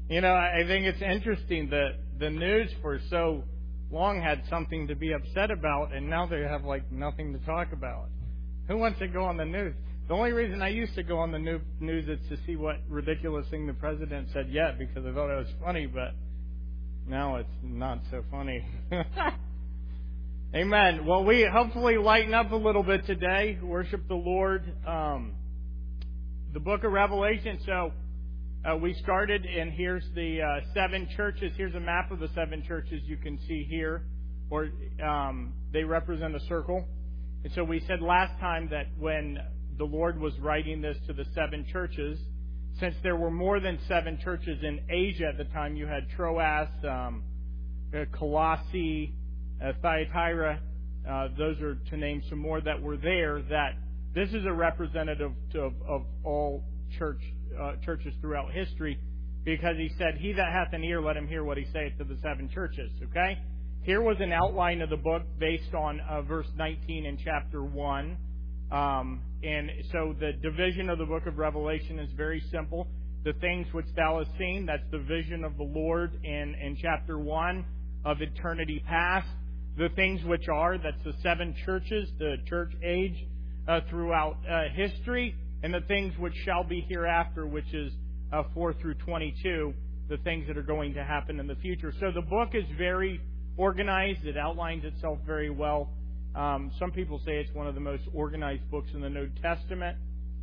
I think it's interesting that the news for so long had something to be upset about, and now they have nothing to talk about. Who wants to go on the news? The only reason I used to go on the news is to see what ridiculous thing the president said yet, because I thought it was funny, but now it's not so funny. Amen. Well, we hopefully lighten up a little bit today, worship the Lord. The book of Revelation, so we started, and here's the 7 churches. Here's a map of the 7 churches you can see here, or they represent a circle. And so we said last time that when the Lord was writing this to the 7 churches, since there were more than 7 churches in Asia at the time, you had Troas, Colossae, Thyatira, those are to name some more that were there, that this is a representative of all churches throughout history, because he said, "He that hath an ear, let him hear what he saith to the 7 churches." Okay? Here was an outline of the book based on verse 19 in chapter 1. And so the division of the book of Revelation is very simple. The things which thou hast seen, that's the vision of the Lord in chapter 1 of eternity past. The things which are, that's the 7 churches, the church age throughout history. And the things which shall be hereafter, which is 4 through 22, the things that are going to happen in the future. So the book is very organized. It outlines itself very well. Some people say it's one of the most organized books in the New Testament.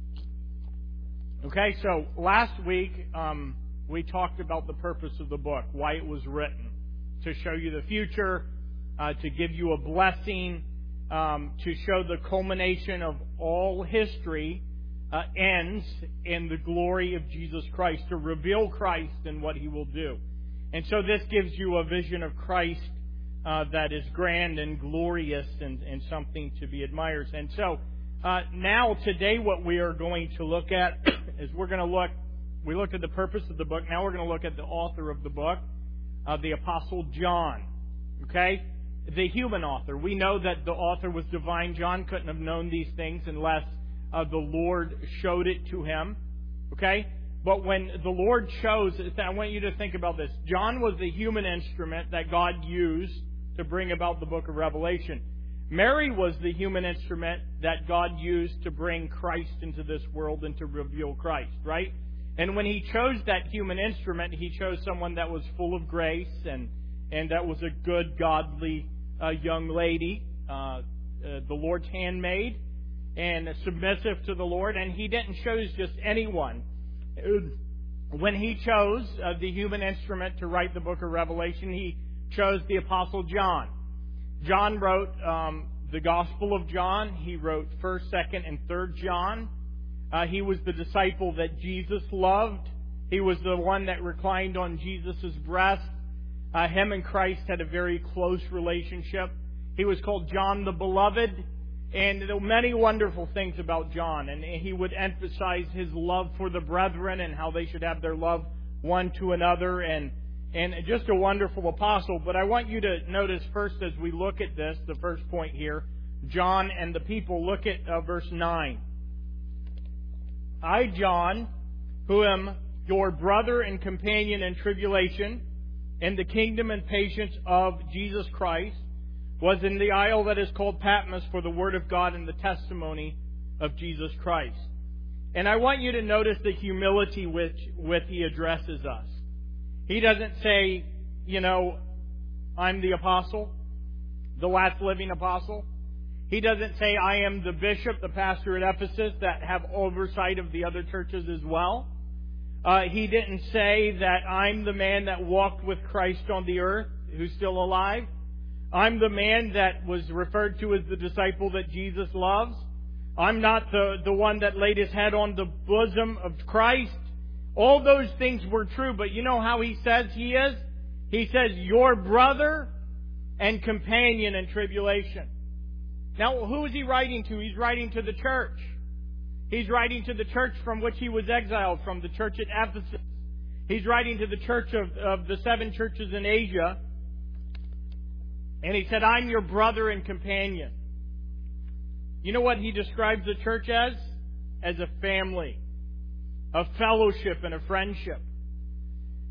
Okay, so last week we talked about the purpose of the book, why it was written, to show you the future, to give you a blessing, to show the culmination of all history ends in the glory of Jesus Christ, to reveal Christ and what He will do. And so this gives you a vision of Christ that is grand and glorious and something to be admired. And so now today what we are going to look at is we looked at the purpose of the book. Now we're going to look at the author of the book, the Apostle John. Okay? The human author. We know that the author was divine. John couldn't have known these things unless the Lord showed it to him. Okay? But when the Lord chose, I want you to think about this. John was the human instrument that God used to bring about the book of Revelation. Mary was the human instrument that God used to bring Christ into this world and to reveal Christ, right? And when He chose that human instrument, He chose someone that was full of grace and that was a good, godly young lady, the Lord's handmaid, and submissive to the Lord. And He didn't choose just anyone. When He chose the human instrument to write the book of Revelation, He chose the Apostle John. John wrote the Gospel of John. He wrote 1st, 2nd, and 3rd John. He was the disciple that Jesus loved. He was the one that reclined on Jesus' breast. Him and Christ had a very close relationship. He was called John the Beloved. And there were many wonderful things about John. And he would emphasize his love for the brethren and how they should have their love one to another. And just a wonderful apostle. But I want you to notice first as we look at this, the first point here, John and the people. Look at verse 9. I, John, who am your brother and companion in tribulation, in the kingdom and patience of Jesus Christ, was in the isle that is called Patmos for the word of God and the testimony of Jesus Christ. And I want you to notice the humility with he addresses us. He doesn't say, I'm the apostle, the last living apostle. He doesn't say, I am the bishop, the pastor at Ephesus that have oversight of the other churches as well. He didn't say that I'm the man that walked with Christ on the earth, who's still alive. I'm the man that was referred to as the disciple that Jesus loves. I'm not the one that laid his head on the bosom of Christ. All those things were true, but you know how he says he is? He says, your brother and companion in tribulation. Now, who is he writing to? He's writing to the church. He's writing to the church from which he was exiled, from the church at Ephesus. He's writing to the church of the 7 churches in Asia. And he said, I'm your brother and companion. You know what he describes the church as? As a family, a fellowship and a friendship.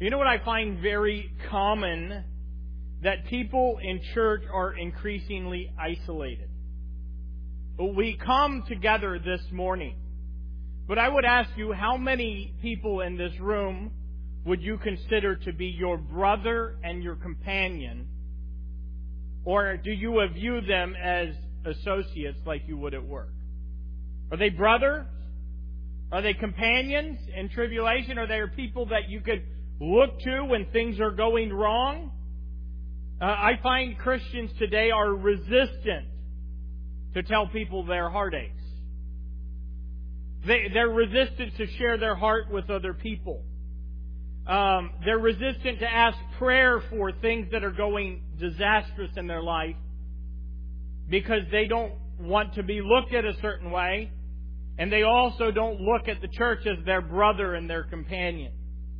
You know what I find very common? That people in church are increasingly isolated. We come together this morning, but I would ask you, how many people in this room would you consider to be your brother and your companion? Or do you view them as associates like you would at work? Are they brothers? Are they companions in tribulation? Are they people that you could look to when things are going wrong? I find Christians today are resistant to tell people their heartaches. They're resistant to share their heart with other people. They're resistant to ask prayer for things that are going disastrous in their life because they don't want to be looked at a certain way, and they also don't look at the church as their brother and their companion.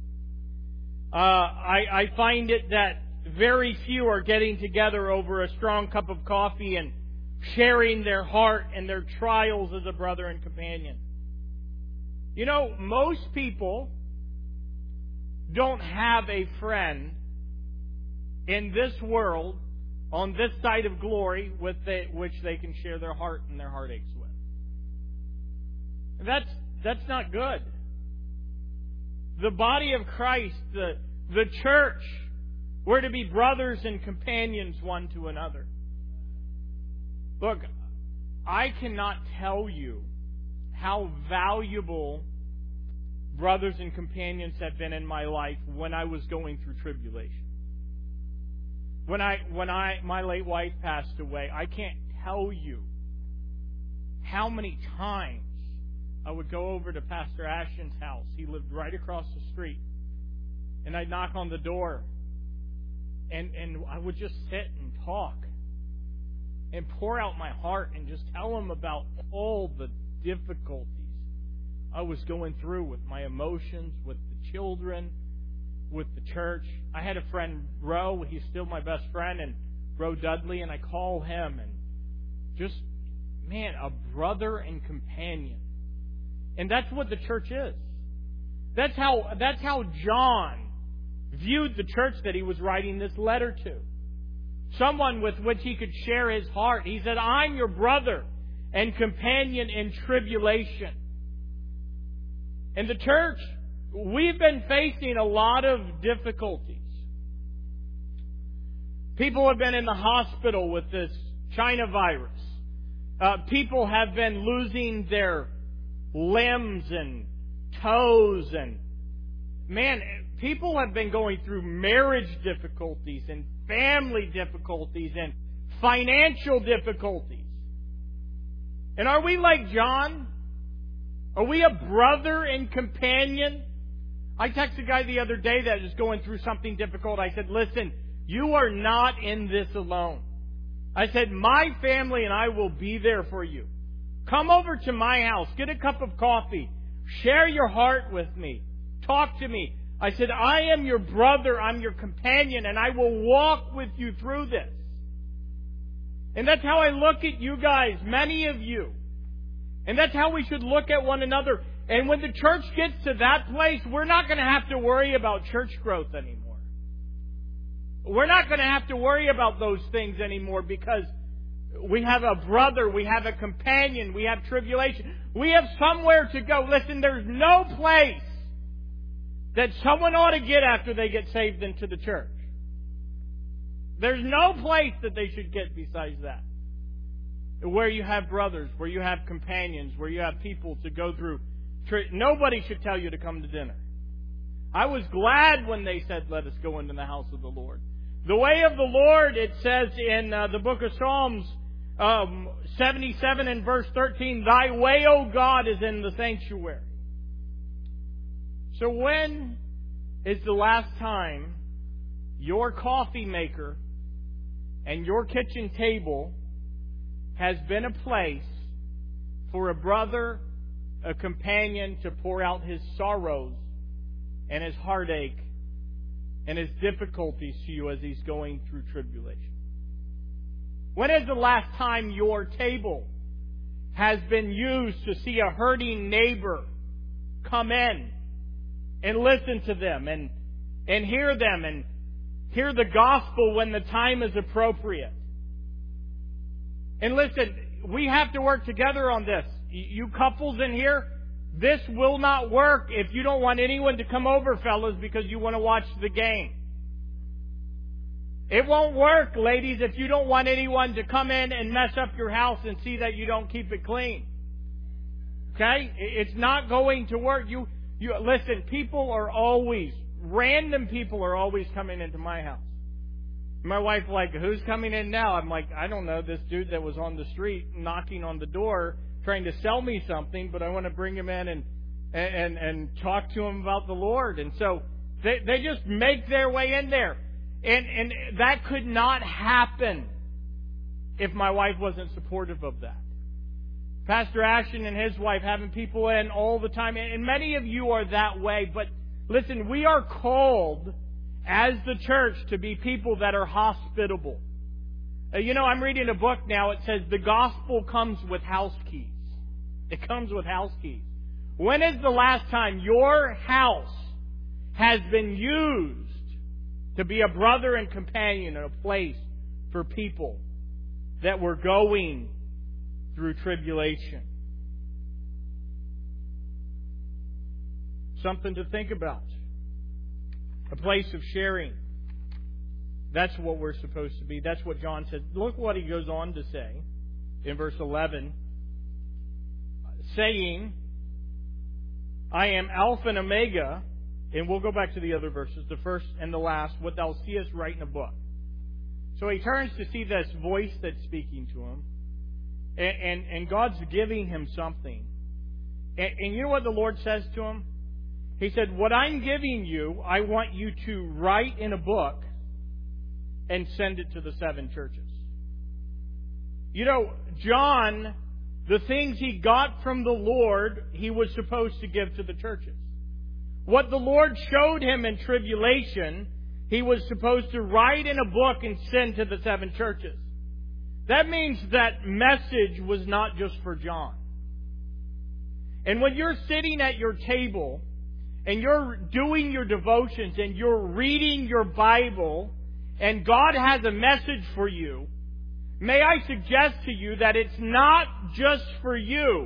I find it that very few are getting together over a strong cup of coffee and sharing their heart and their trials as a brother and companion. You know, most people don't have a friend in this world, on this side of glory, with which they can share their heart and their heartaches with. That's not good. The body of Christ, the church, we're to be brothers and companions one to another. Look, I cannot tell you how valuable brothers and companions have been in my life when I was going through tribulation. When my late wife passed away, I can't tell you how many times I would go over to Pastor Ashton's house. He lived right across the street. And I'd knock on the door. And I would just sit and talk and pour out my heart and just tell him about all the difficulties I was going through with my emotions, with the children, with the church. I had a friend, Ro. He's still my best friend, and Ro Dudley, and I call him, and just, man, a brother and companion. And that's what the church is. That's how John viewed the church that he was writing this letter to. Someone with which he could share his heart. He said, I'm your brother and companion in tribulation. And the church, we've been facing a lot of difficulties. People have been in the hospital with this China virus. People have been losing their limbs and toes, and man, people have been going through marriage difficulties and family difficulties and financial difficulties. And are we like John? Are we a brother and companion? I texted a guy the other day that is going through something difficult. I said, listen, you are not in this alone. I said, my family and I will be there for you. Come over to my house. Get a cup of coffee. Share your heart with me. Talk to me. I said, I am your brother. I'm your companion, and I will walk with you through this. And that's how I look at you guys, many of you. And that's how we should look at one another. And when the church gets to that place, we're not going to have to worry about church growth anymore. We're not going to have to worry about those things anymore because we have a brother, we have a companion, we have tribulation. We have somewhere to go. Listen, there's no place that someone ought to get after they get saved into the church. There's no place that they should get besides that. Where you have brothers, where you have companions, where you have people to go through. Nobody should tell you to come to dinner. I was glad when they said, let us go into the house of the Lord. The way of the Lord, it says in the book of Psalms 77 and verse 13, Thy way, O God, is in the sanctuary. So when is the last time your coffee maker and your kitchen table has been a place for a brother, a companion to pour out his sorrows and his heartache and his difficulties to you as he's going through tribulation? When is the last time your table has been used to see a hurting neighbor come in and listen to them and and hear them and hear the gospel when the time is appropriate. And listen, we have to work together on this. You couples in here, this will not work if you don't want anyone to come over, fellas, because you want to watch the game. It won't work, ladies, if you don't want anyone to come in and mess up your house and see that you don't keep it clean. Okay? It's not going to work. You listen, random people are always coming into my house. My wife like, who's coming in now? I'm like, I don't know, this dude that was on the street knocking on the door trying to sell me something, but I want to bring him in and talk to him about the Lord. And so they just make their way in there. And that could not happen if my wife wasn't supportive of that. Pastor Ashton and his wife having people in all the time, and many of you are that way, but listen, we are called as the church to be people that are hospitable. I'm reading a book now. It says the gospel comes with house keys. It comes with house keys. When is the last time your house has been used to be a brother and companion and a place for people that were going through tribulation? Something to think about. A place of sharing. That's what we're supposed to be. That's what John said. Look what he goes on to say in verse 11. Saying, I am Alpha and Omega. And we'll go back to the other verses, the first and the last. What thou seest, write in a book. So he turns to see this voice that's speaking to him. And God's giving him something. And you know what the Lord says to him? He said, what I'm giving you, I want you to write in a book and send it to the 7 churches. John, the things he got from the Lord, he was supposed to give to the churches. What the Lord showed him in tribulation, he was supposed to write in a book and send to the 7 churches. That means that message was not just for John. And when you're sitting at your table and you're doing your devotions and you're reading your Bible and God has a message for you, may I suggest to you that it's not just for you.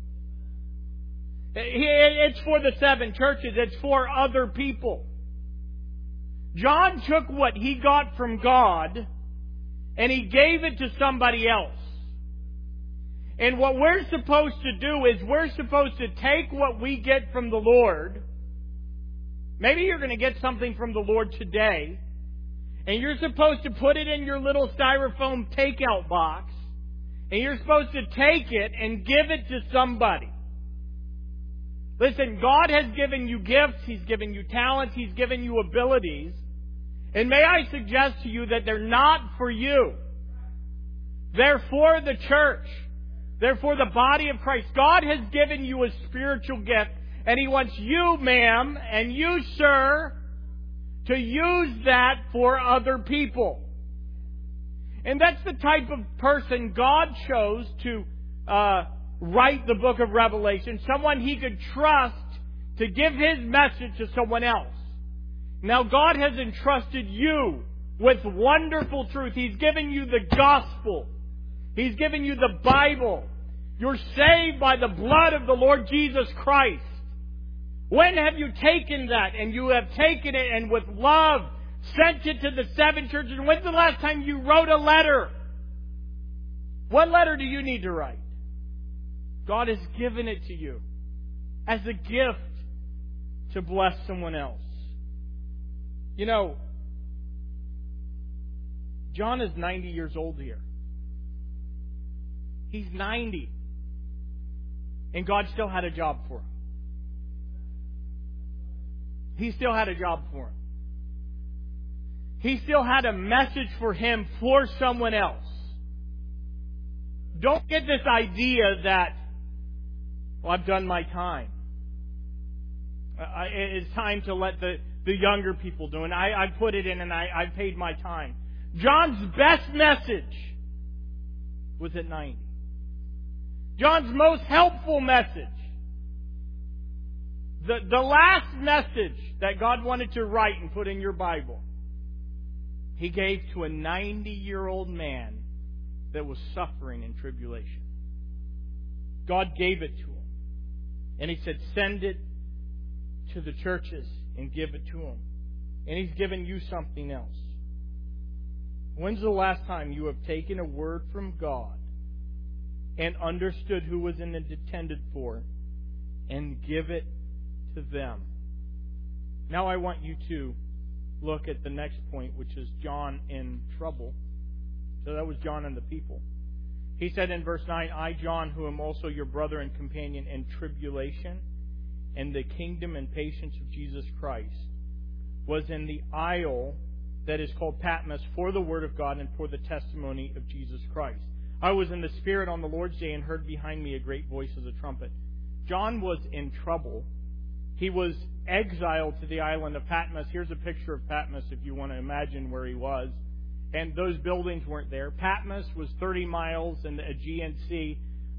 It's for the 7 churches. It's for other people. John took what he got from God and he gave it to somebody else. And what we're supposed to do is we're supposed to take what we get from the Lord. Maybe you're going to get something from the Lord today, and you're supposed to put it in your little styrofoam takeout box, and you're supposed to take it and give it to somebody. Listen, God has given you gifts, He's given you talents, He's given you abilities. And may I suggest to you that they're not for you. They're for the church. They're for the body of Christ. God has given you a spiritual gift, and He wants you, ma'am, and you, sir, to use that for other people. And that's the type of person God chose to write the book of Revelation. Someone He could trust to give His message to someone else. Now God has entrusted you with wonderful truth. He's given you the gospel. He's given you the Bible. You're saved by the blood of the Lord Jesus Christ. When have you taken that and you have taken it and with love sent it to the 7 churches? When's the last time you wrote a letter? What letter do you need to write? God has given it to you as a gift to bless someone else. You know, John is 90 years old here. He's 90. And God still had a job for him. He still had a job for him. He still had a message for him for someone else. Don't get this idea that, well, I've done my time. It's time to let the younger people do it. And I put it in and I paid my time. John's best message was at 90. John's most helpful message, The last message that God wanted to write and put in your Bible, He gave to a 90-year-old man that was suffering in tribulation. God gave it to him. And He said, send it to the churches and give it to them. And He's given you something else. When's the last time you have taken a word from God and understood who was intended for and give it to them? Now I want you to look at the next point, which is John in trouble. So that was John and the people. He said in verse 9, I, John, who am also your brother and companion in tribulation and the kingdom and patience of Jesus Christ, was in the isle that is called Patmos for the word of God and for the testimony of Jesus Christ. I was in the Spirit on the Lord's day and heard behind me a great voice as a trumpet. John was in trouble. He was exiled to the island of Patmos. Here's a picture of Patmos if you want to imagine where he was. And those buildings weren't there. Patmos was 30 miles in the Aegean Sea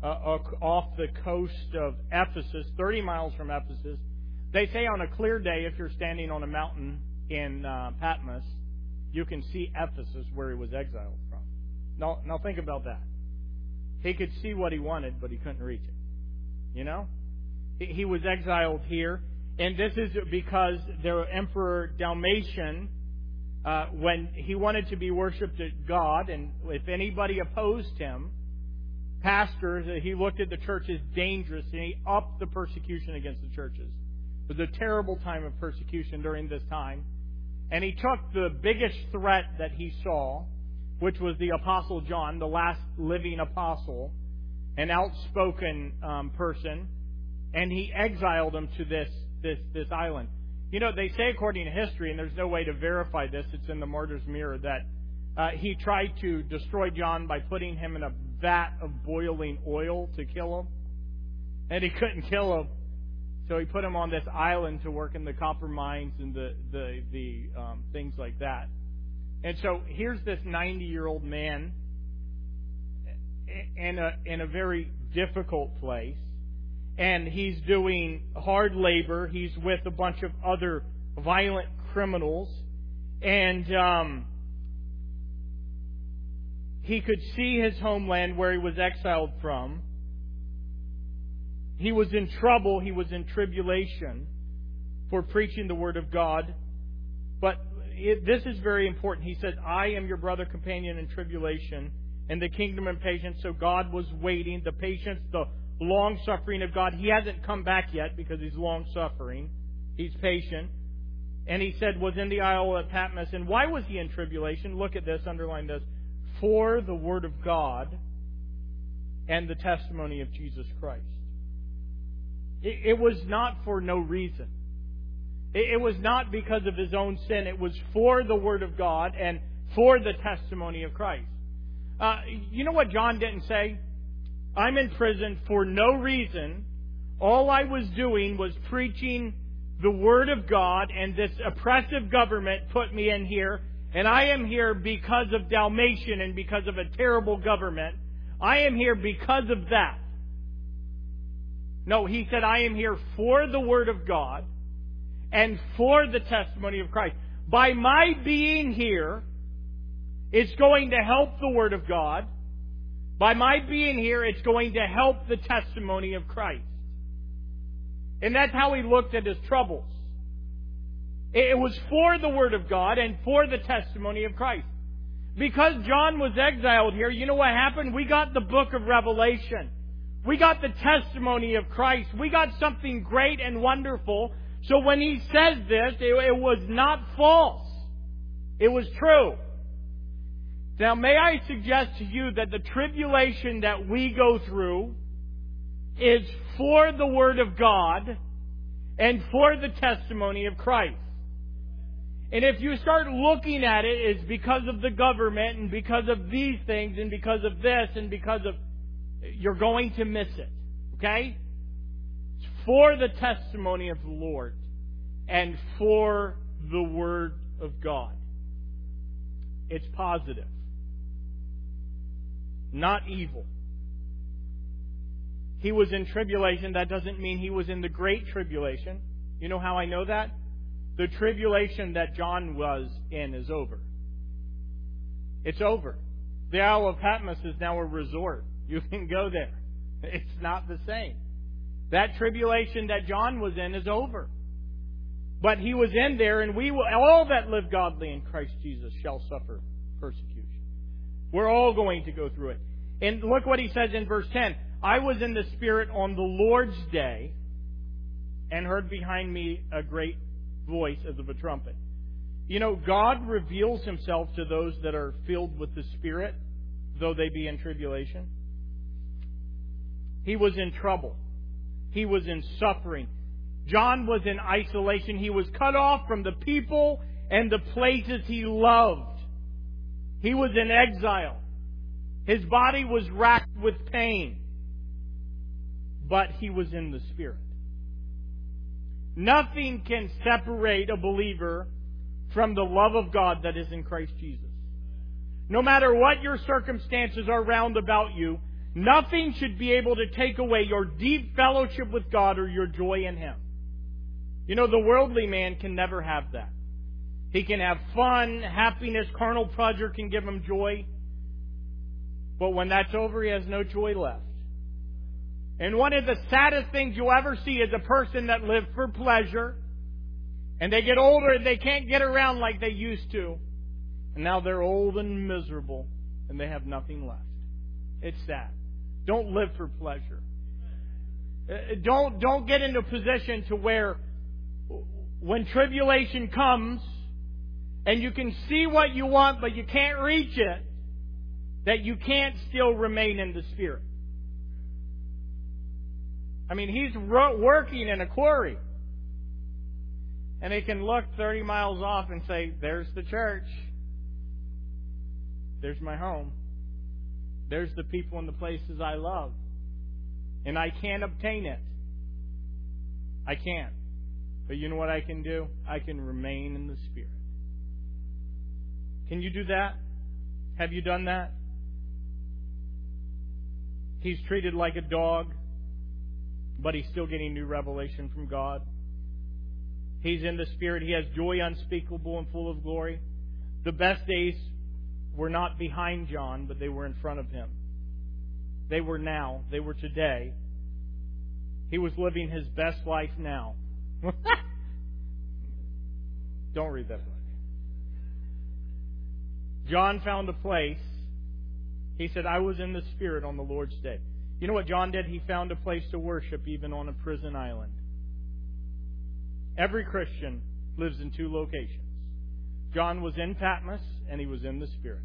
off the coast of Ephesus, 30 miles from Ephesus. They say on a clear day, if you're standing on a mountain in Patmos, you can see Ephesus where he was exiled from. Now think about that. He could see what he wanted, but he couldn't reach it. You know? He was exiled here. And this is because the Emperor Dalmatian, when he wanted to be worshipped at God, and if anybody opposed him, pastors, he looked at the church as dangerous, and he upped the persecution against the churches. It was a terrible time of persecution during this time. And he took the biggest threat that he saw, which was the Apostle John, the last living apostle, an outspoken person, and he exiled him to this island. You know, they say according to history, and there's no way to verify this, it's in the Martyr's Mirror, that he tried to destroy John by putting him in a vat of boiling oil to kill him. And he couldn't kill him. So he put him on this island to work in the copper mines and the things like that. And so here's this 90-year-old man in a very difficult place. And he's doing hard labor. He's with a bunch of other violent criminals. And he could see his homeland where he was exiled from. He was in trouble. He was in tribulation for preaching the Word of God. But this is very important. He said, I am your brother, companion in tribulation, and the kingdom and patience. So God was waiting. The patience, the long-suffering of God. He hasn't come back yet because He's long-suffering. He's patient. And He said, was in the isle of Patmos. And why was He in tribulation? Look at this, underline this. For the Word of God and the testimony of Jesus Christ. It was not for no reason. It was not because of his own sin. It was for the Word of God and for the testimony of Christ. You know what John didn't say? I'm in prison for no reason. All I was doing was preaching the Word of God, and this oppressive government put me in here. And I am here because of Dalmatian and because of a terrible government. I am here because of that. No, he said, I am here for the Word of God and for the testimony of Christ. By my being here, it's going to help the Word of God. By my being here, it's going to help the testimony of Christ. And that's how he looked at his troubles. It was for the Word of God and for the testimony of Christ. Because John was exiled here, you know what happened? We got the book of Revelation. We got the testimony of Christ. We got something great and wonderful. So when he says this, it was not false. It was true. Now, may I suggest to you that the tribulation that we go through is for the Word of God and for the testimony of Christ. And if you start looking at it, it's because of the government and because of these things and because of this and because of... You're going to miss it. Okay? It's for the testimony of the Lord and for the Word of God. It's positive. Not evil. He was in tribulation. That doesn't mean he was in the great tribulation. You know how I know that? The tribulation that John was in is over. It's over. The Isle of Patmos is now a resort. You can go there. It's not the same. That tribulation that John was in is over. But he was in there, and all that live godly in Christ Jesus shall suffer persecution. We're all going to go through it. And look what he says in verse 10. I was in the Spirit on the Lord's day, and heard behind me a great voice as of a trumpet. You know, God reveals Himself to those that are filled with the Spirit, though they be in tribulation. He was in trouble. He was in suffering. John was in isolation. He was cut off from the people and the places he loved. He was in exile. His body was racked with pain. But he was in the Spirit. Nothing can separate a believer from the love of God that is in Christ Jesus. No matter what your circumstances are round about you, nothing should be able to take away your deep fellowship with God or your joy in Him. You know, the worldly man can never have that. He can have fun, happiness, carnal pleasure can give him joy. But when that's over, he has no joy left. And one of the saddest things you'll ever see is a person that lived for pleasure, and they get older and they can't get around like they used to. And now they're old and miserable, and they have nothing left. It's sad. Don't live for pleasure. Don't get into a position to where when tribulation comes and you can see what you want but you can't reach it, that you can't still remain in the Spirit. I mean, he's working in a quarry. And he can look 30 miles off and say, there's the church. There's my home. There's the people and the places I love. And I can't obtain it. I can't. But you know what I can do? I can remain in the Spirit. Can you do that? Have you done that? He's treated like a dog, but he's still getting new revelation from God. He's in the Spirit. He has joy unspeakable and full of glory. The best days were not behind John, but they were in front of him. They were now. They were today. He was living his best life now. Don't read that book. John found a place. He said, I was in the Spirit on the Lord's day. You know what John did? He found a place to worship even on a prison island. Every Christian lives in two locations. John was in Patmos and he was in the Spirit.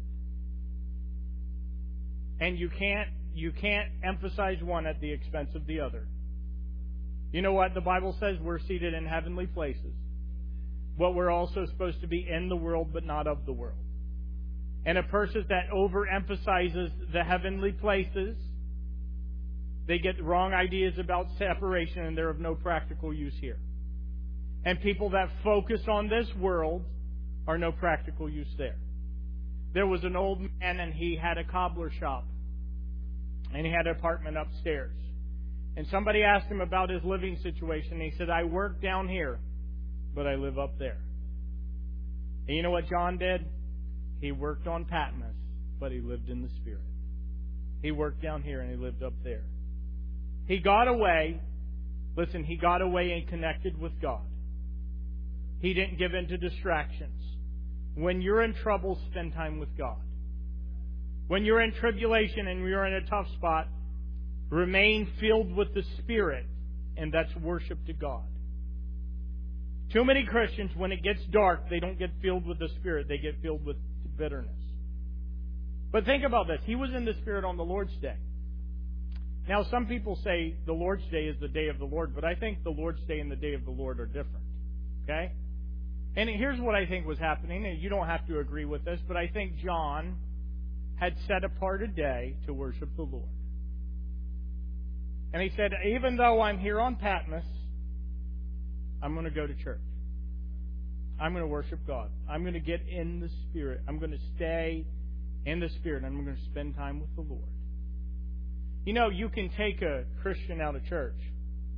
And you can't emphasize one at the expense of the other. You know what? The Bible says we're seated in heavenly places. But we're also supposed to be in the world but not of the world. And a person that overemphasizes the heavenly places, they get wrong ideas about separation and they're of no practical use here. And people that focus on this world are no practical use there. There was an old man and he had a cobbler shop. And he had an apartment upstairs. And somebody asked him about his living situation. And he said, I work down here, but I live up there. And you know what John did? He worked on Patmos, but he lived in the Spirit. He worked down here and he lived up there. He got away. Listen, he got away and connected with God. He didn't give in to distractions. When you're in trouble, spend time with God. When you're in tribulation and you're in a tough spot, remain filled with the Spirit, and that's worship to God. Too many Christians, when it gets dark, they don't get filled with the Spirit. They get filled with bitterness. But think about this. He was in the Spirit on the Lord's Day. Now, some people say the Lord's Day is the day of the Lord, but I think the Lord's Day and the day of the Lord are different. Okay? And here's what I think was happening, and you don't have to agree with this, but I think John had set apart a day to worship the Lord. And he said, even though I'm here on Patmos, I'm going to go to church. I'm going to worship God. I'm going to get in the Spirit. I'm going to stay in the Spirit, and I'm going to spend time with the Lord. You know, you can take a Christian out of church,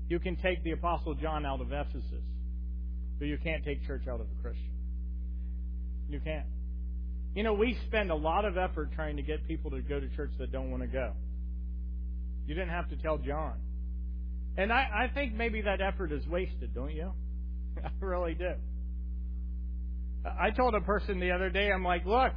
You can take the Apostle John out of Ephesus, but you can't take church out of a Christian. You can't. You know, we spend a lot of effort trying to get people to go to church that don't want to go. You didn't have to tell John. And I think maybe that effort is wasted, don't you? I really do. I told a person the other day, I'm like, look,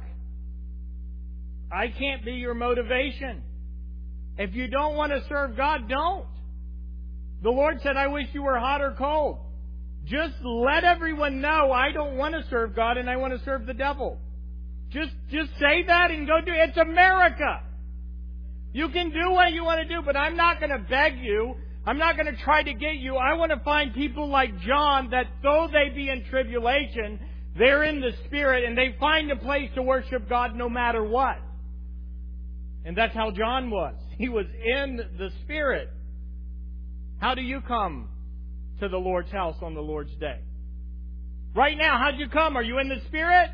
I can't be your motivation. If you don't want to serve God, don't. The Lord said, I wish you were hot or cold. Just let everyone know I don't want to serve God and I want to serve the devil. Just say that and go do it. It's America. You can do what you want to do, but I'm not going to beg you. I'm not going to try to get you. I want to find people like John that though they be in tribulation, they're in the Spirit and they find a place to worship God no matter what. And that's how John was. He was in the Spirit. How do you come to the Lord's house on the Lord's day? Right now, how'd you come? Are you in the Spirit?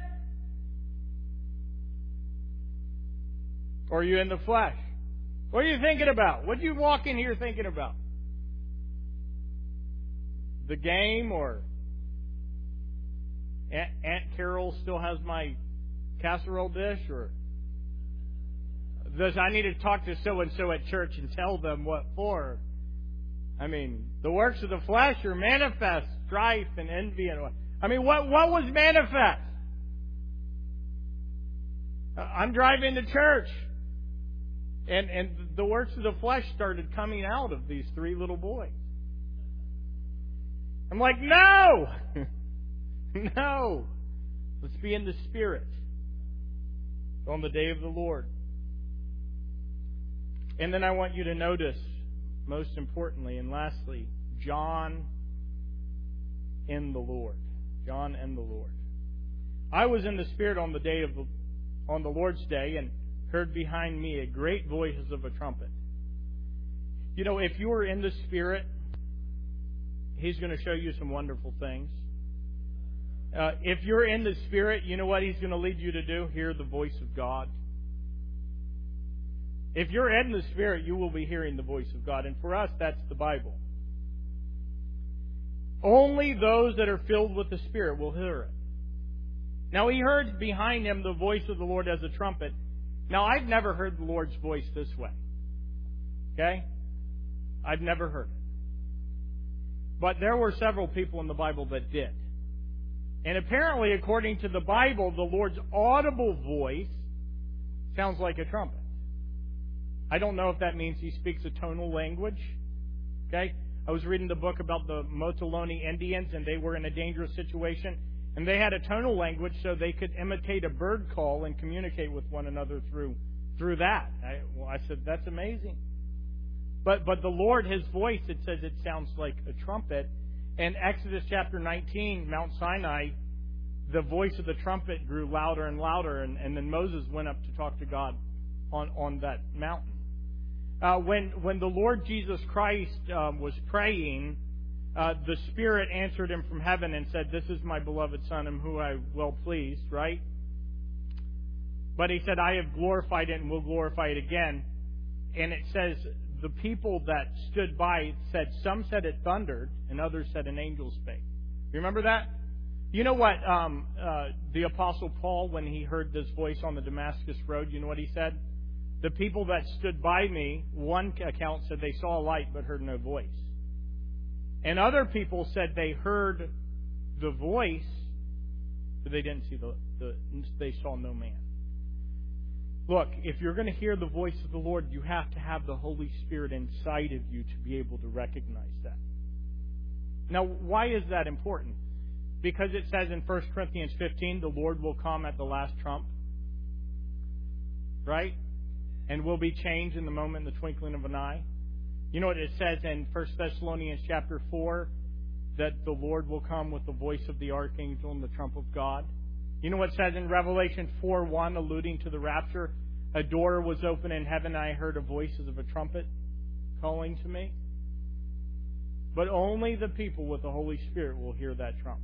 Or are you in the flesh? What are you thinking about? What do you walk in here thinking about? The game, or Aunt Carol still has my casserole dish, or does I need to talk to so-and-so at church and tell them what for? I mean, the works of the flesh are manifest, strife and envy and what? I mean, what was manifest? I'm driving to church, and the works of the flesh started coming out of these three little boys. I'm like, no! No! Let's be in the Spirit on the day of the Lord. And then I want you to notice, most importantly and lastly, John in the Lord. John and the Lord. I was in the Spirit on the Lord's day and heard behind me a great voice as of a trumpet. You know, if you are in the Spirit, He's going to show you some wonderful things. If you're in the Spirit, you know what He's going to lead you to do? Hear the voice of God. If you're in the Spirit, you will be hearing the voice of God. And for us, that's the Bible. Only those that are filled with the Spirit will hear it. Now, he heard behind him the voice of the Lord as a trumpet. Now, I've never heard the Lord's voice this way. Okay? I've never heard it. But there were several people in the Bible that did. And apparently, according to the Bible, the Lord's audible voice sounds like a trumpet. I don't know if that means he speaks a tonal language. Okay? I was reading the book about the Motiloni Indians, and they were in a dangerous situation. And they had a tonal language so they could imitate a bird call and communicate with one another through that. I said, that's amazing. But the Lord, His voice, it says it sounds like a trumpet. And Exodus chapter 19, Mount Sinai, the voice of the trumpet grew louder and louder. And then Moses went up to talk to God on that mountain. When the Lord Jesus Christ was praying, the Spirit answered Him from heaven and said, "This is my beloved Son, in whom I well pleased," right? But He said, "I have glorified it and will glorify it again." And it says, the people that stood by said, some said it thundered, and others said an angel spake. Remember that? You know what the Apostle Paul, when he heard this voice on the Damascus Road, you know what he said? The people that stood by me, one account said they saw a light but heard no voice. And other people said they heard the voice, but they didn't see they saw no man. Look, if you're going to hear the voice of the Lord, you have to have the Holy Spirit inside of you to be able to recognize that. Now, why is that important? Because it says in 1 Corinthians 15, the Lord will come at the last trump. Right? And will be changed in the moment, in the twinkling of an eye. You know what it says in 1 Thessalonians chapter 4? That the Lord will come with the voice of the archangel and the trump of God. You know what it says in Revelation 4:1, alluding to the rapture? A door was open in heaven, and I heard a voice as of a trumpet calling to me. But only the people with the Holy Spirit will hear that trump.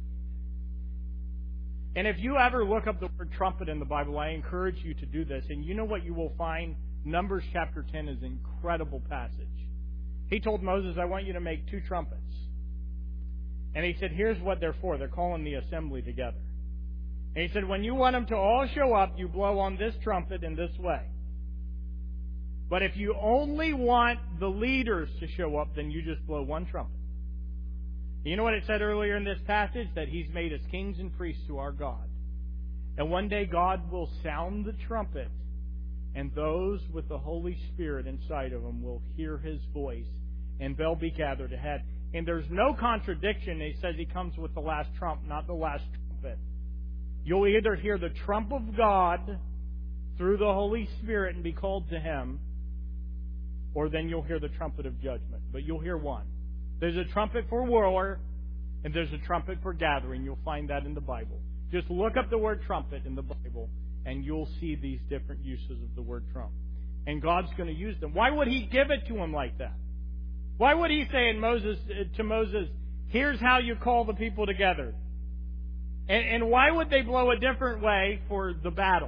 And if you ever look up the word trumpet in the Bible, I encourage you to do this. And you know what you will find? Numbers chapter 10 is an incredible passage. He told Moses, I want you to make 2 trumpets. And he said, here's what they're for. They're calling the assembly together. And he said, when you want them to all show up, you blow on this trumpet in this way. But if you only want the leaders to show up, then you just blow 1 trumpet. You know what it said earlier in this passage? That He's made us kings and priests to our God. And one day God will sound the trumpet, and those with the Holy Spirit inside of them will hear His voice, and they'll be gathered ahead. And there's no contradiction. He says He comes with the last trump, not the last trumpet. You'll either hear the trump of God through the Holy Spirit and be called to Him, or then you'll hear the trumpet of judgment. But you'll hear one. There's a trumpet for war, and there's a trumpet for gathering. You'll find that in the Bible. Just look up the word trumpet in the Bible, and you'll see these different uses of the word trump. And God's going to use them. Why would He give it to him like that? Why would He say to Moses, here's how you call the people together? And why would they blow a different way for the battle?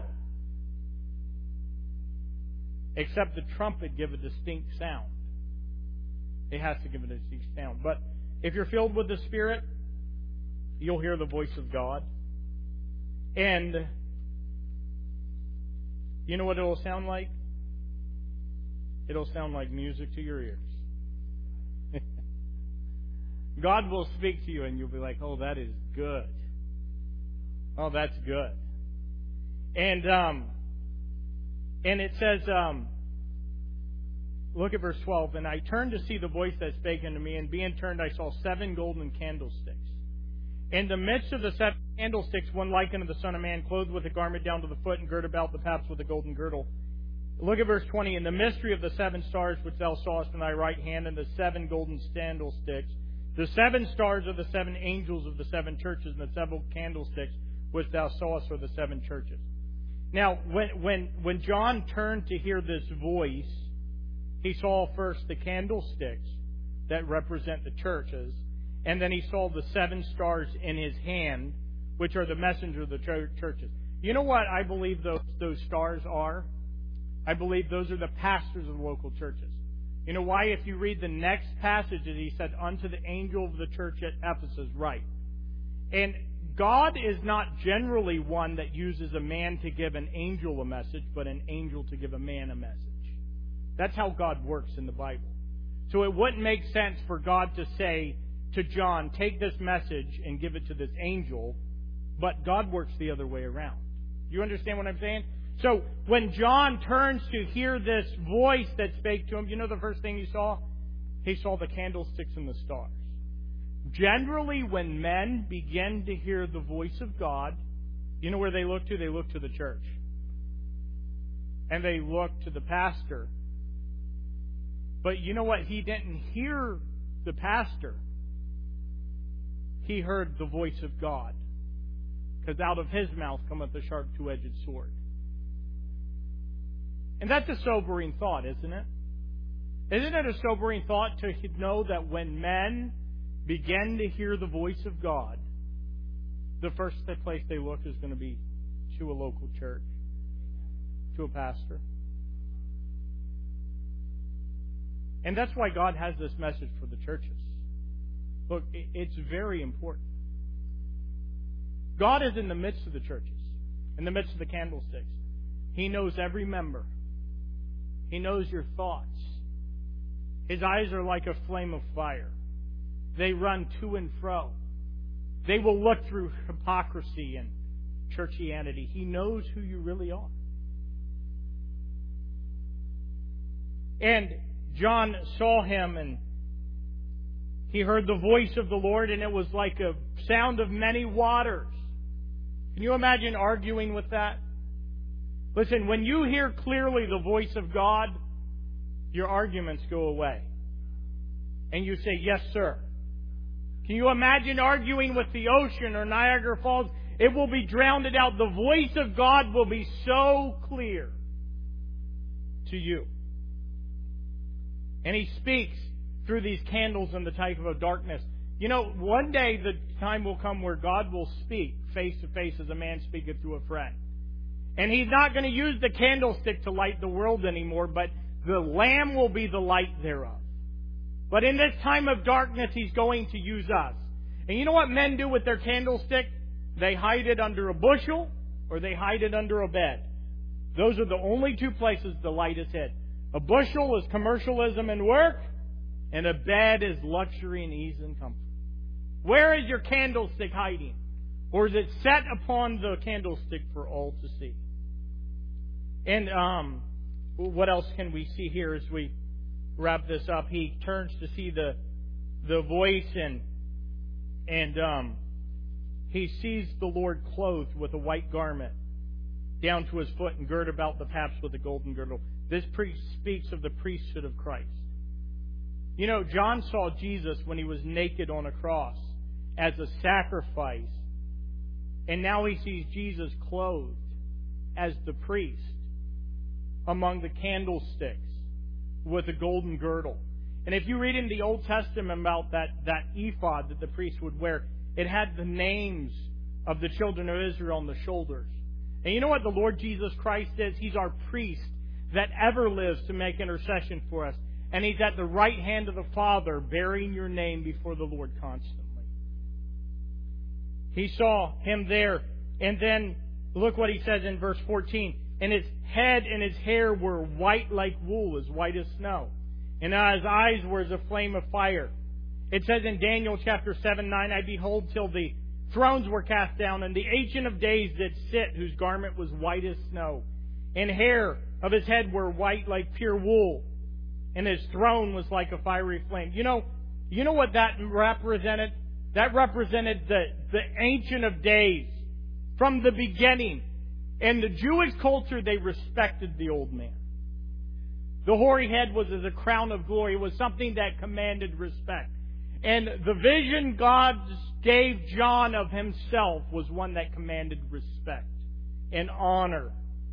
Except the trumpet give a distinct sound. It has to give a distinct sound. But if you're filled with the Spirit, you'll hear the voice of God. And you know what it'll sound like? It'll sound like music to your ears. God will speak to you and you'll be like, oh, that is good. Oh, that's good. And it says, look at verse 12. And I turned to see the voice that spake unto me, and being turned I saw 7 golden candlesticks. In the midst of the 7 candlesticks, one like unto the Son of Man, clothed with a garment down to the foot, and girt about the paps with a golden girdle. Look at verse 20. And the mystery of the 7 stars which thou sawest in thy right hand, and the 7 golden candlesticks. The 7 stars are the 7 angels of the 7 churches, and the 7 candlesticks which thou sawest are the 7 churches. Now, when John turned to hear this voice, he saw first the candlesticks that represent the churches, and then he saw the 7 stars in his hand, which are the messenger of the churches. You know what I believe those stars are? I believe those are the pastors of the local churches. You know why? If you read the next passage, he said, unto the angel of the church at Ephesus, write. And God is not generally one that uses a man to give an angel a message, but an angel to give a man a message. That's how God works in the Bible. So it wouldn't make sense for God to say to John, take this message and give it to this angel, but God works the other way around. You understand what I'm saying? So when John turns to hear this voice that spake to him, you know the first thing he saw? He saw the candlesticks and the stars. Generally, when men begin to hear the voice of God, you know where they look to? They look to the church. And they look to the pastor. But you know what? He didn't hear the pastor. He heard the voice of God. Because out of His mouth cometh a sharp two-edged sword. And that's a sobering thought, isn't it? Isn't it a sobering thought to know that when men begin to hear the voice of God, the first place they look is going to be to a local church, to a pastor. And that's why God has this message for the churches. Look, it's very important. God is in the midst of the churches, in the midst of the candlesticks. He knows every member. He knows your thoughts. His eyes are like a flame of fire. They run to and fro. They will look through hypocrisy and churchianity. He knows who you really are. And John saw Him, and he heard the voice of the Lord, and it was like a sound of many waters. Can you imagine arguing with that? Listen, when you hear clearly the voice of God, your arguments go away. And you say, yes, sir. Can you imagine arguing with the ocean or Niagara Falls? It will be drowned out. The voice of God will be so clear to you. And He speaks through these candles in the type of darkness. You know, one day the time will come where God will speak face to face as a man speaketh to a friend. And He's not going to use the candlestick to light the world anymore, but the Lamb will be the light thereof. But in this time of darkness, He's going to use us. And you know what men do with their candlestick? They hide it under a bushel or they hide it under a bed. Those are the only two places the light is hid. A bushel is commercialism and work, and a bed is luxury and ease and comfort. Where is your candlestick hiding? Or is it set upon the candlestick for all to see? And what else can we see here as we wrap this up? He turns to see the voice and he sees the Lord clothed with a white garment down to his foot and girt about the paps with a golden girdle. This speaks of the priesthood of Christ. You know, John saw Jesus when He was naked on a cross as a sacrifice. And now he sees Jesus clothed as the priest among the candlesticks with a golden girdle. And if you read in the Old Testament about that ephod that the priest would wear, it had the names of the children of Israel on the shoulders. And you know what the Lord Jesus Christ is? He's our priest that ever lives to make intercession for us. And He's at the right hand of the Father, bearing your name before the Lord constantly. He saw Him there. And then look what He says in verse 14. And His head and His hair were white like wool, as white as snow. And His eyes were as a flame of fire. It says in Daniel chapter 7:9, I behold till the thrones were cast down, and the Ancient of Days did sit, whose garment was white as snow. And hair of His head were white like pure wool. And His throne was like a fiery flame. You know what that represented? That represented the Ancient of Days from the beginning. In the Jewish culture, they respected the old man. The hoary head was as a crown of glory. It was something that commanded respect. And the vision God gave John of Himself was one that commanded respect and honor.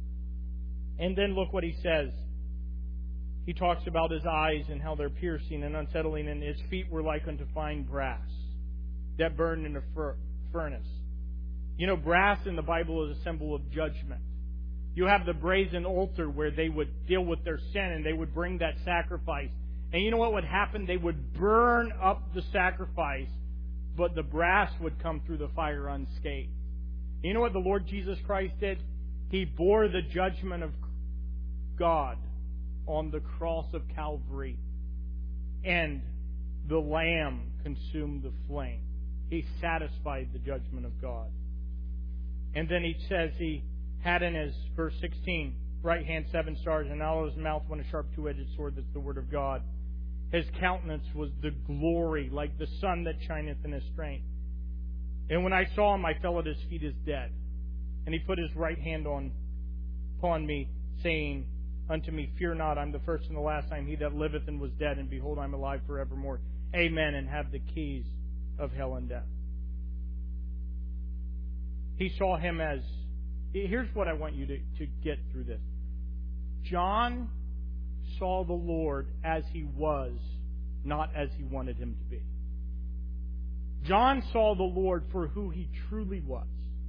And then look what he says. He talks about His eyes and how they're piercing and unsettling, and His feet were like unto fine brass that burned in a furnace. You know, brass in the Bible is a symbol of judgment. You have the brazen altar where they would deal with their sin and they would bring that sacrifice. And you know what would happen? They would burn up the sacrifice, but the brass would come through the fire unscathed. And you know what the Lord Jesus Christ did? He bore the judgment of God on the cross of Calvary, and the Lamb consumed the flame. He satisfied the judgment of God. And then He says He had in His, verse 16, right hand 7 stars, and out of His mouth went a sharp two-edged sword, that's the word of God. His countenance was the glory, like the sun that shineth in His strength. And when I saw Him, I fell at His feet as dead. And He put His right hand upon me, saying unto me, Fear not, I'm the first and the last. I am He that liveth and was dead, and behold, I'm alive forevermore. Amen, and have the keys of hell and death. He saw Him as... Here's what I want you to get through this. John saw the Lord as He was, not as he wanted Him to be. John saw the Lord for who He truly was.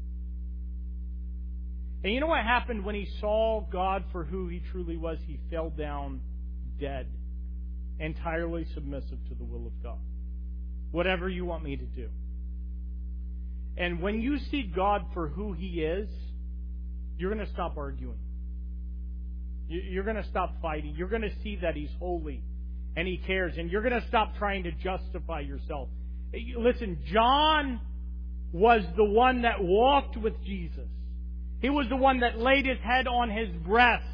And you know what happened when he saw God for who He truly was? He fell down dead, entirely submissive to the will of God. Whatever you want me to do. And when you see God for who He is, you're going to stop arguing. You're going to stop fighting. You're going to see that He's holy and He cares. And you're going to stop trying to justify yourself. Listen, John was the one that walked with Jesus. He was the one that laid his head on His breast.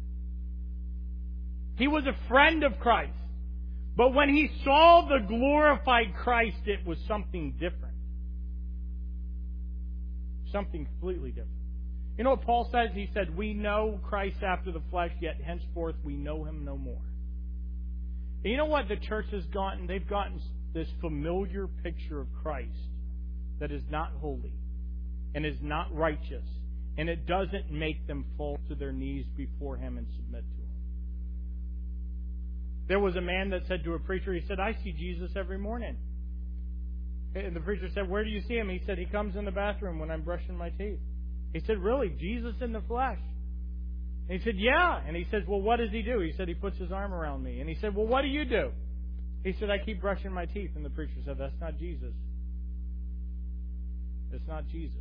He was a friend of Christ. But when he saw the glorified Christ, it was something different. Something completely different. You know what Paul says? He said, we know Christ after the flesh, yet henceforth we know Him no more. And you know what the church has gotten? They've gotten this familiar picture of Christ that is not holy and is not righteous, and it doesn't make them fall to their knees before Him and submit to Him. There was a man that said to a preacher, he said, I see Jesus every morning. And the preacher said, where do you see Him? He said, He comes in the bathroom when I'm brushing my teeth. He said, really? Jesus in the flesh? And he said, yeah. And he said, well, what does He do? He said, He puts His arm around me. And he said, well, what do you do? He said, I keep brushing my teeth. And the preacher said, that's not Jesus. It's not Jesus.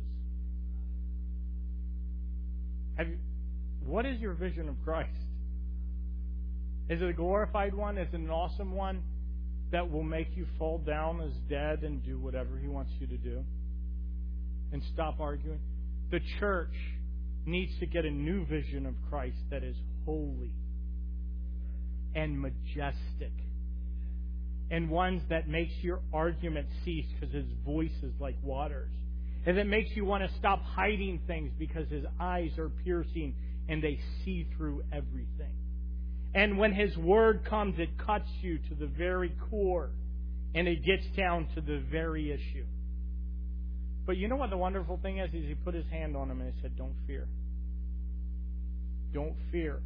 What is your vision of Christ? Is it a glorified one? Is it an awesome one that will make you fall down as dead and do whatever He wants you to do? And stop arguing? The church needs to get a new vision of Christ that is holy and majestic, and ones that makes your argument cease because His voice is like waters, and that makes you want to stop hiding things because His eyes are piercing and they see through everything. And when His Word comes, it cuts you to the very core, and it gets down to the very issue. But you know what the wonderful thing is? He put His hand on him and He said, don't fear. Don't fear.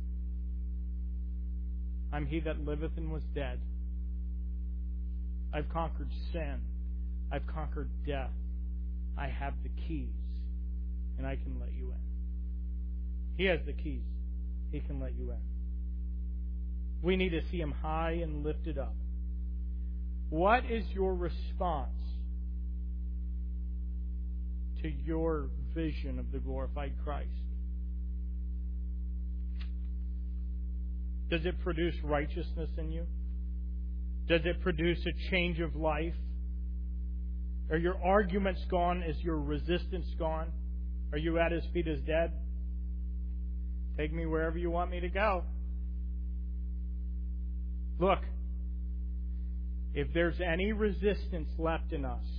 I'm He that liveth and was dead. I've conquered sin. I've conquered death. I have the keys, and I can let you in. He has the keys. He can let you in. We need to see Him high and lifted up. What is your response to your vision of the glorified Christ? Does it produce righteousness in you? Does it produce a change of life? Are your arguments gone? Is your resistance gone? Are you at His feet as dead? Take me wherever you want me to go. Look, if there's any resistance left in us,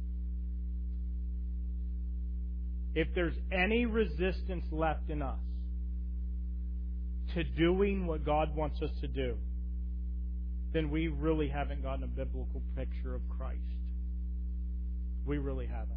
to doing what God wants us to do, then we really haven't gotten a biblical picture of Christ. We really haven't.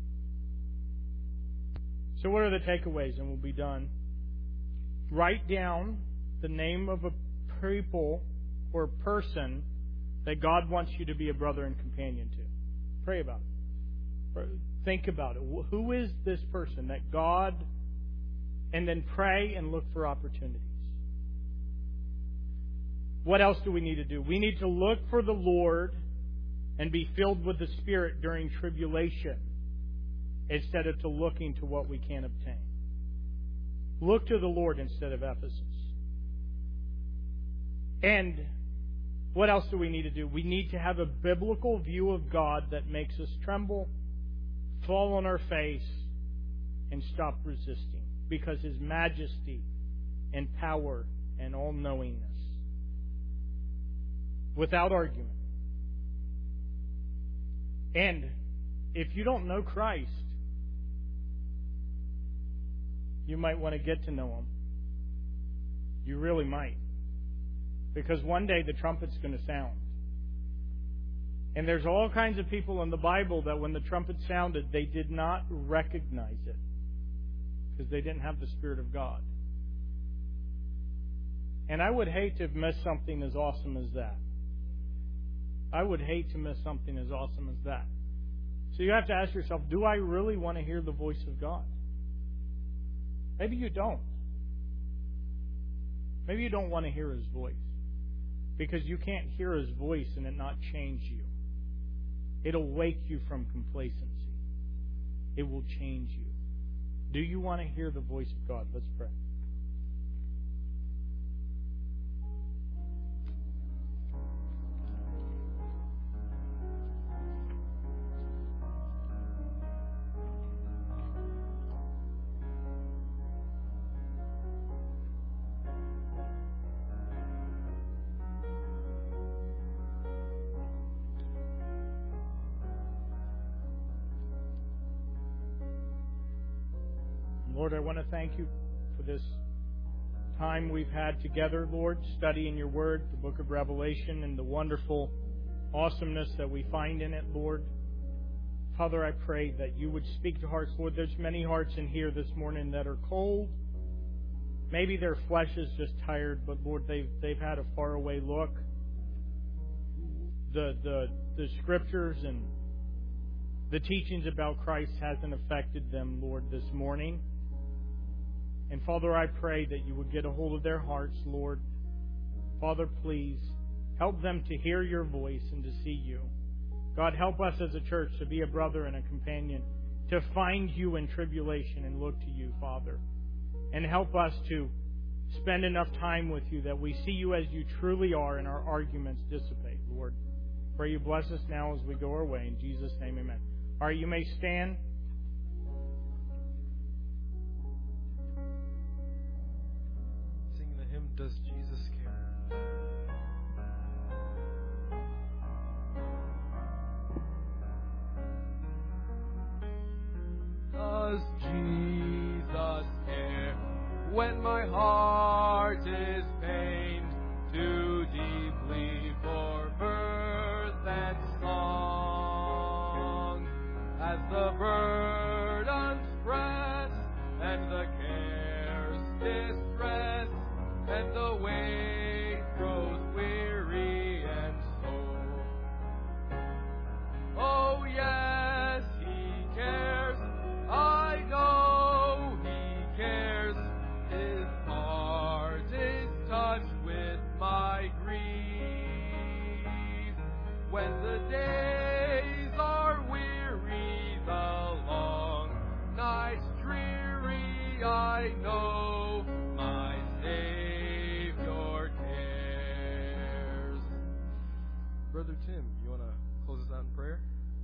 So what are the takeaways? And we'll be done. Write down the name of a people or person that God wants you to be a brother and companion to. Pray about it. Think about it. Who is this person that God... And then pray and look for opportunities. What else do we need to do? We need to look for the Lord and be filled with the Spirit during tribulation instead of to looking to what we can't obtain. Look to the Lord instead of Ephesus. And what else do we need to do? We need to have a biblical view of God that makes us tremble, fall on our face, and stop resisting. Because His majesty and power and all-knowingness. Without argument. And if you don't know Christ, you might want to get to know Him. You really might. Because one day the trumpet's going to sound. And there's all kinds of people in the Bible that when the trumpet sounded, they did not recognize it. Because they didn't have the Spirit of God. And I would hate to have missed something as awesome as that. I would hate to miss something as awesome as that. So you have to ask yourself, do I really want to hear the voice of God? Maybe you don't. Maybe you don't want to hear His voice. Because you can't hear His voice and it not change you. It'll wake you from complacency. It will change you. Do you want to hear the voice of God? Let's pray. Lord, I want to thank You for this time we've had together, Lord, studying Your Word, the book of Revelation, and the wonderful awesomeness that we find in it, Lord. Father, I pray that You would speak to hearts. Lord, there's many hearts in here this morning that are cold. Maybe their flesh is just tired, but Lord, they've had a faraway look. The Scriptures and the teachings about Christ hasn't affected them, Lord, this morning. And Father, I pray that You would get a hold of their hearts, Lord. Father, please Help them to hear your voice and to see you. God, help us as a church to be a brother and a companion, to find you in tribulation and look to you, Father. And help us to spend enough time with you that we see you as you truly are and our arguments dissipate, Lord. Pray you bless us now as we go our way. In Jesus' name, amen. All right, you may stand. Sing the hymn, Does Jesus Care? Does Jesus care when my heart is pained too deeply for mirth and song? As the burdens press and the cares distress and the way grows weary and sore. Oh yes, He cares. I know He cares. His heart is touched with my grief. When the days are weary, the long nights dreary, I know my Savior cares. Brother Tim, you want to close us out in prayer?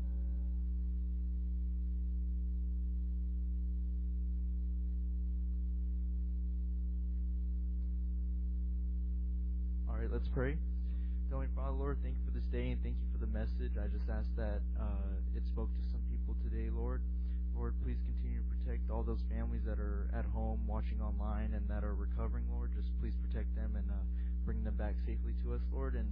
All right, let's pray. Heavenly Father, Lord, thank you for this day and thank you for the message. I just ask that it spoke to some people today, Lord. Lord, please continue to protect all those families that are at home watching online and that are recovering, Lord. Just please protect them and bring them back safely to us, Lord. And